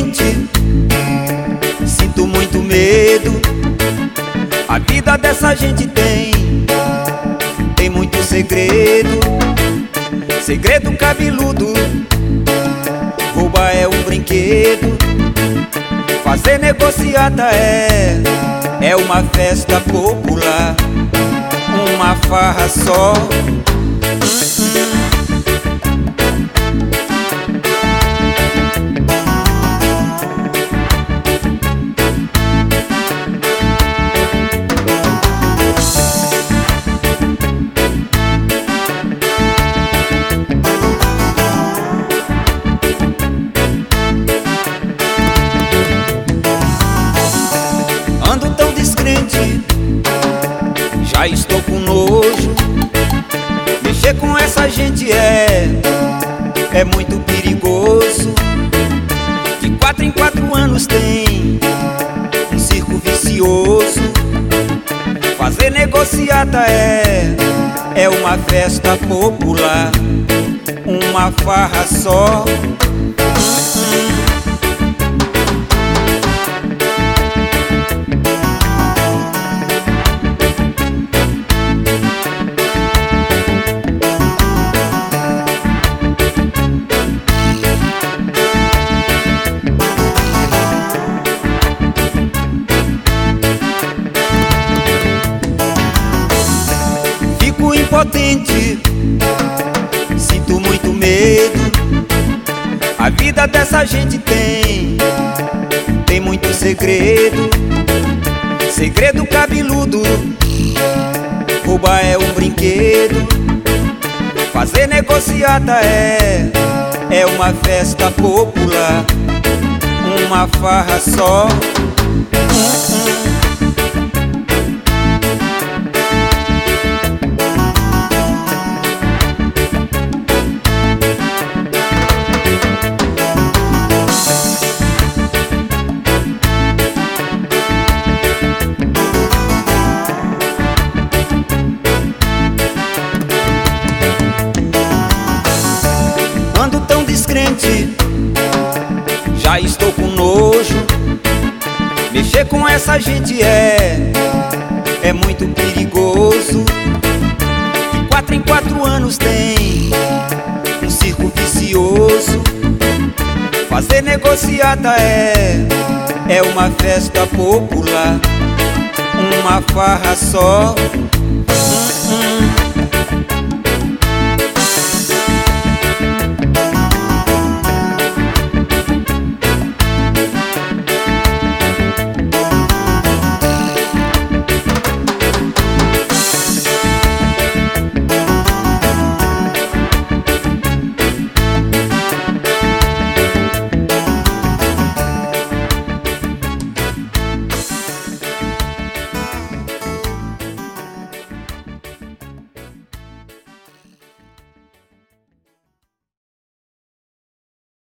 impotente, sinto muito medo. A vida dessa gente tem muito segredo. Segredo cabeludo, roubar é um brinquedo. Fazer negociata é uma festa popular, uma farra só. Ando tão descrente, já estou com nojo. Mexer com essa gente é muito perigoso. De 4 em 4 anos tem um circo vicioso. Fazer negociata é uma festa popular, uma farra só. Fico impotente, sinto muito medo. A vida dessa gente tem muito segredo. Segredo cabeludo, roubar é um brinquedo. Fazer negociata é uma festa popular, uma farra só. Ando tão descrente, já estou com nojo. Mexer com essa gente é muito perigoso. De 4 em 4 anos tem um circo vicioso. Fazer negociata é uma festa popular, uma farra só.